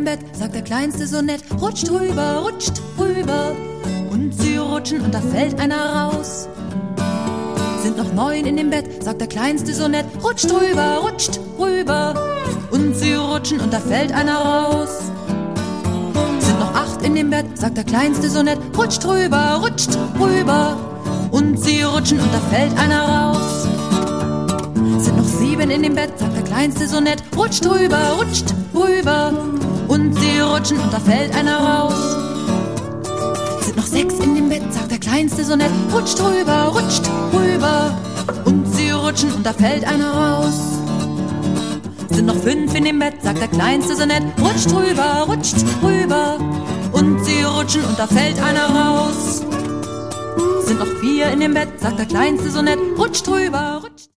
Bett, sagt der Kleinste so nett, rutscht rüber, rutscht rüber. Und sie rutschen und da fällt einer raus. Sind noch 9 in dem Bett, sagt der Kleinste so nett, rutscht rüber, rutscht rüber. Und sie rutschen und da fällt einer raus. Sind noch 8 in dem Bett, sagt der Kleinste so nett, rutscht rüber, rutscht rüber. Und sie rutschen und da fällt einer raus. Sind noch 7 in dem Bett, sagt der Kleinste so nett, rutscht rüber, rutscht rüber. Und sie rutschen und da fällt einer raus. Sind noch 6 in dem Bett, sagt der Kleinste so nett, rutscht rüber, rutscht rüber. Und sie rutschen und da fällt einer raus. Sind noch 5 in dem Bett, sagt der Kleinste so nett, rutscht rüber, rutscht rüber. Und sie rutschen und da fällt einer raus. Sind noch 4 in dem Bett, sagt der Kleinste so nett, rutscht rüber, rutscht